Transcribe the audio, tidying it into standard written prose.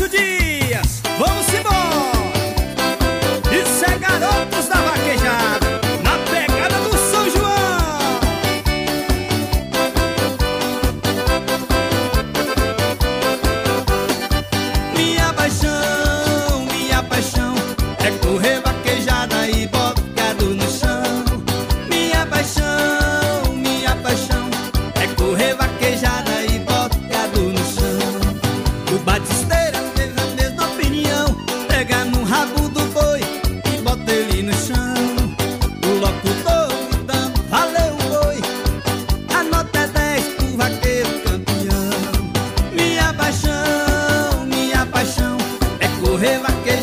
Roberto Dias, vamos embora. Isso é Garotos da Vaquejada, na pegada do São João. Minha paixão é correr vaquejada e bocado no chão. Minha paixão é correr vaquejada e bocado no chão. O batisteira teve a mesma opinião, pega no rabo do boi e bota ele no chão. O locutor gritando, valeu boi, a nota é 10 pro vaqueiro campeão. Minha paixão é correr vaquejada